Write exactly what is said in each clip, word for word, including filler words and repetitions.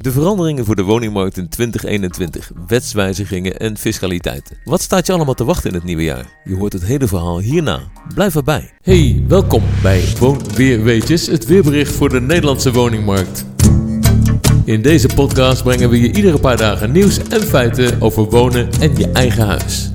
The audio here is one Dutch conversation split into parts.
De veranderingen voor de woningmarkt in twintig eenentwintig, wetswijzigingen en fiscaliteiten. Wat staat je allemaal te wachten in het nieuwe jaar? Je hoort het hele verhaal hierna. Blijf erbij. Hey, welkom bij Woonweerweetjes, het weerbericht voor de Nederlandse woningmarkt. In deze podcast brengen we je iedere paar dagen nieuws en feiten over wonen en je eigen huis.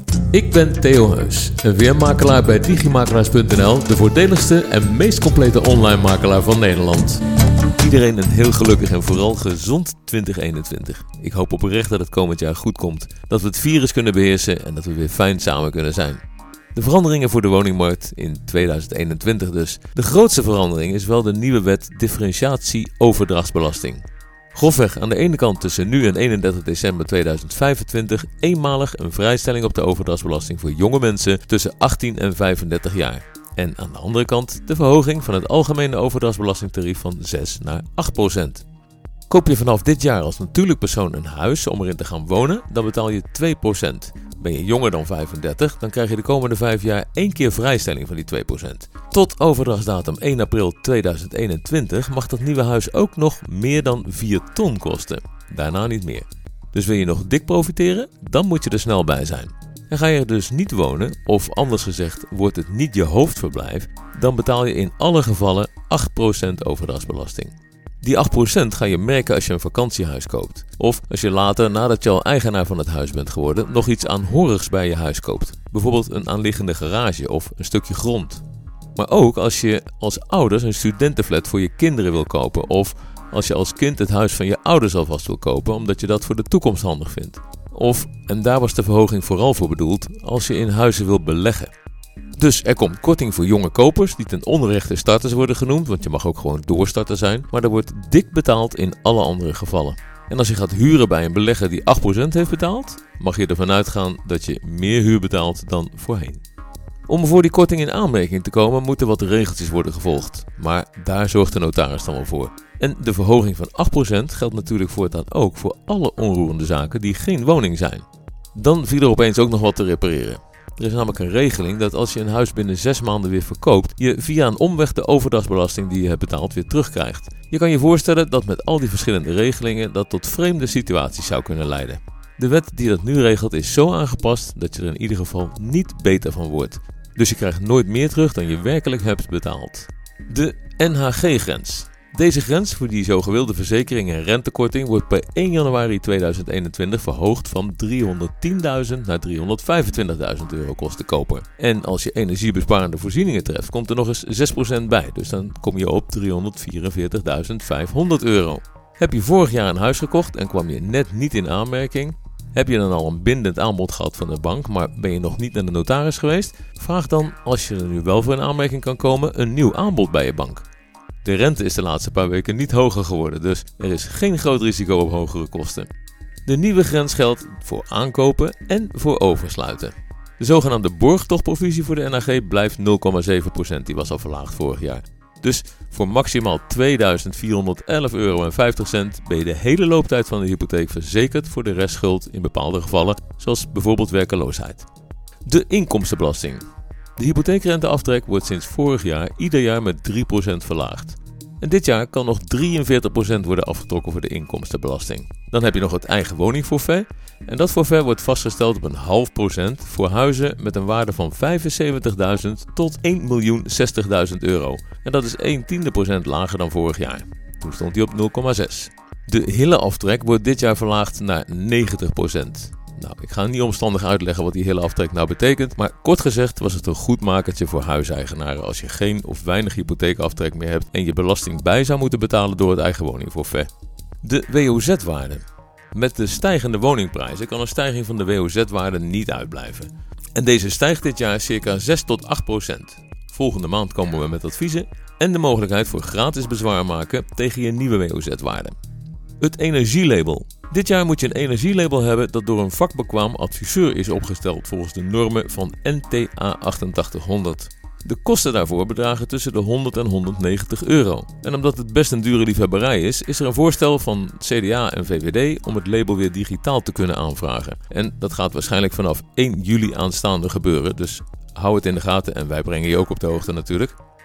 Ik ben Theo Heus, een weermakelaar bij Digimakelaars punt n l, de voordeligste en meest complete online makelaar van Nederland. Iedereen een heel gelukkig en vooral gezond twintig eenentwintig. Ik hoop oprecht dat het komend jaar goed komt, dat we het virus kunnen beheersen en dat we weer fijn samen kunnen zijn. De veranderingen voor de woningmarkt in tweeduizend eenentwintig dus. De grootste verandering is wel de nieuwe wet differentiatie overdrachtsbelasting. Grofweg aan de ene kant tussen nu en eenendertig december tweeduizend vijfentwintig eenmalig een vrijstelling op de overdrachtsbelasting voor jonge mensen tussen achttien en vijfendertig jaar. En aan de andere kant de verhoging van het algemene overdrachtsbelastingtarief van zes naar acht procent. Koop je vanaf dit jaar als natuurlijk persoon een huis om erin te gaan wonen, dan betaal je twee procent. Ben je jonger dan vijfendertig, dan krijg je de komende vijf jaar één keer vrijstelling van die twee procent. Tot overdrachtsdatum één april tweeduizend eenentwintig mag dat nieuwe huis ook nog meer dan vier ton kosten. Daarna niet meer. Dus wil je nog dik profiteren? Dan moet je er snel bij zijn. En ga je er dus niet wonen, of anders gezegd wordt het niet je hoofdverblijf, dan betaal je in alle gevallen acht procent overdrachtsbelasting. Die acht procent ga je merken als je een vakantiehuis koopt. Of als je later, nadat je al eigenaar van het huis bent geworden, nog iets aanhorigs bij je huis koopt. Bijvoorbeeld een aanliggende garage of een stukje grond. Maar ook als je als ouders een studentenflat voor je kinderen wil kopen. Of als je als kind het huis van je ouders alvast wil kopen, omdat je dat voor de toekomst handig vindt. Of, en daar was de verhoging vooral voor bedoeld, als je in huizen wil beleggen. Dus er komt korting voor jonge kopers, die ten onrechte starters worden genoemd, want je mag ook gewoon doorstarter zijn, maar er wordt dik betaald in alle andere gevallen. En als je gaat huren bij een belegger die acht procent heeft betaald, mag je ervan uitgaan dat je meer huur betaalt dan voorheen. Om voor die korting in aanmerking te komen, moeten wat regeltjes worden gevolgd, maar daar zorgt de notaris dan wel voor. En de verhoging van acht procent geldt natuurlijk voortaan ook voor alle onroerende zaken die geen woning zijn. Dan viel er opeens ook nog wat te repareren. Er is namelijk een regeling dat als je een huis binnen zes maanden weer verkoopt, je via een omweg de overdrachtsbelasting die je hebt betaald weer terugkrijgt. Je kan je voorstellen dat met al die verschillende regelingen dat tot vreemde situaties zou kunnen leiden. De wet die dat nu regelt is zo aangepast dat je er in ieder geval niet beter van wordt. Dus je krijgt nooit meer terug dan je werkelijk hebt betaald. De N H G-grens. Deze grens voor die zo gewilde verzekering en rentekorting wordt per één januari tweeduizend eenentwintig verhoogd van driehonderdtienduizend naar driehonderdvijfentwintigduizend euro kost de koper. En als je energiebesparende voorzieningen treft, komt er nog eens zes procent bij, dus dan kom je op driehonderdvierenveertigduizend vijfhonderd euro. Heb je vorig jaar een huis gekocht en kwam je net niet in aanmerking? Heb je dan al een bindend aanbod gehad van de bank, maar ben je nog niet naar de notaris geweest? Vraag dan, als je er nu wel voor in aanmerking kan komen, een nieuw aanbod bij je bank. De rente is de laatste paar weken niet hoger geworden, dus er is geen groot risico op hogere kosten. De nieuwe grens geldt voor aankopen en voor oversluiten. De zogenaamde borgtochtprovisie voor de N H G blijft nul komma zeven procent, die was al verlaagd vorig jaar. Dus voor maximaal tweeduizend vierhonderdelf euro en vijftig cent ben je de hele looptijd van de hypotheek verzekerd voor de restschuld in bepaalde gevallen, zoals bijvoorbeeld werkeloosheid. De inkomstenbelasting. De hypotheekrenteaftrek wordt sinds vorig jaar ieder jaar met drie procent verlaagd. En dit jaar kan nog drieënveertig procent worden afgetrokken voor de inkomstenbelasting. Dan heb je nog het eigen woningforfait. En dat forfait wordt vastgesteld op een half procent voor huizen met een waarde van vijfenzeventigduizend tot één miljoen zestigduizend euro. En dat is een tiende procent lager dan vorig jaar. Toen stond hij op nul komma zes. De hilleaftrek wordt dit jaar verlaagd naar negentig procent. Nou, ik ga niet omstandig uitleggen wat die hele aftrek nou betekent, maar kort gezegd was het een goed makertje voor huiseigenaren als je geen of weinig hypotheekaftrek meer hebt en je belasting bij zou moeten betalen door het eigen woningforfait. De W O Z-waarde. Met de stijgende woningprijzen kan een stijging van de W O Z-waarde niet uitblijven. En deze stijgt dit jaar circa zes tot acht procent. Volgende maand komen we met adviezen en de mogelijkheid voor gratis bezwaar maken tegen je nieuwe W O Z-waarde. Het energielabel. Dit jaar moet je een energielabel hebben dat door een vakbekwaam adviseur is opgesteld volgens de normen van N T A achtentachtig honderd. De kosten daarvoor bedragen tussen de honderd en honderdnegentig euro. En omdat het best een dure liefhebberij is, is er een voorstel van C D A en V V D om het label weer digitaal te kunnen aanvragen. En dat gaat waarschijnlijk vanaf één juli aanstaande gebeuren, dus hou het in de gaten en wij brengen je ook op de hoogte natuurlijk.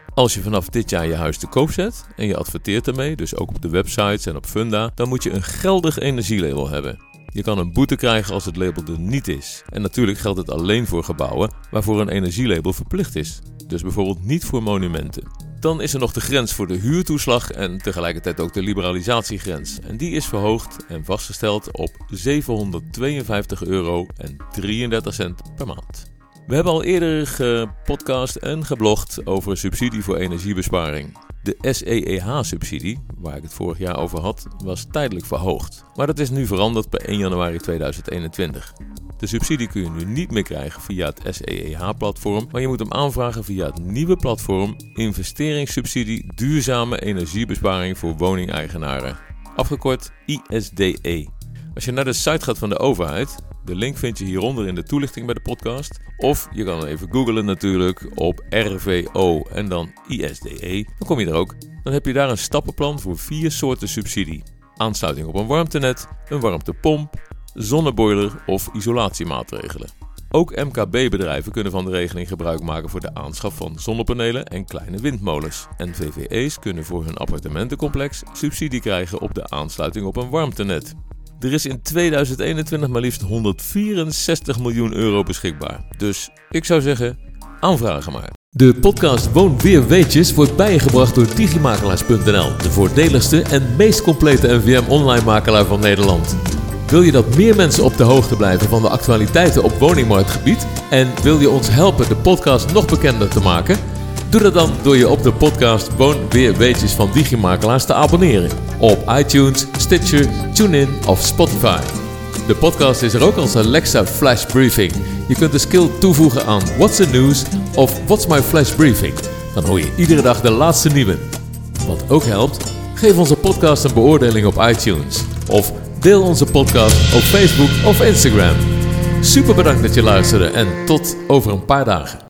Als je vanaf dit jaar je huis te koop zet en je adverteert ermee, dus ook op de websites en op Funda, dan moet je een geldig energielabel hebben. Je kan een boete krijgen als het label er niet is. En natuurlijk geldt het alleen voor gebouwen waarvoor een energielabel verplicht is. Dus bijvoorbeeld niet voor monumenten. Dan is er nog de grens voor de huurtoeslag en tegelijkertijd ook de liberalisatiegrens. En die is verhoogd en vastgesteld op zevenhonderdtweeënvijftig euro en drieëndertig cent per maand. We hebben al eerder gepodcast en geblogd over subsidie voor energiebesparing. De S E E H-subsidie, waar ik het vorig jaar over had, was tijdelijk verhoogd. Maar dat is nu veranderd per één januari tweeduizend eenentwintig. De subsidie kun je nu niet meer krijgen via het S E E H-platform, maar je moet hem aanvragen via het nieuwe platform Investeringssubsidie Duurzame Energiebesparing voor Woningeigenaren. Afgekort I S D E. Als je naar de site gaat van de overheid, de link vind je hieronder in de toelichting bij de podcast. Of je kan even googlen natuurlijk op R V O en dan I S D E. Dan kom je er ook. Dan heb je daar een stappenplan voor vier soorten subsidie. Aansluiting op een warmtenet, een warmtepomp, zonneboiler of isolatiemaatregelen. Ook M K B-bedrijven kunnen van de regeling gebruik maken voor de aanschaf van zonnepanelen en kleine windmolens. En V V E's kunnen voor hun appartementencomplex subsidie krijgen op de aansluiting op een warmtenet. Er is in tweeduizend eenentwintig maar liefst honderdvierenzestig miljoen euro beschikbaar. Dus ik zou zeggen, aanvragen maar. De podcast Woon Weer Weetjes wordt bijgebracht door Digimakelaars punt n l, de voordeligste en meest complete N V M online makelaar van Nederland. Wil je dat meer mensen op de hoogte blijven van de actualiteiten op woningmarktgebied en wil je ons helpen de podcast nog bekender te maken? Doe dat dan door je op de podcast Woon Weer Weetjes van Digimakelaars te abonneren op iTunes, Stitcher, TuneIn of Spotify. De podcast is er ook als Alexa Flash Briefing. Je kunt de skill toevoegen aan What's the News of What's my Flash Briefing. Dan hoor je iedere dag de laatste nieuwe. Wat ook helpt, geef onze podcast een beoordeling op iTunes. Of deel onze podcast op Facebook of Instagram. Super bedankt dat je luisterde en tot over een paar dagen.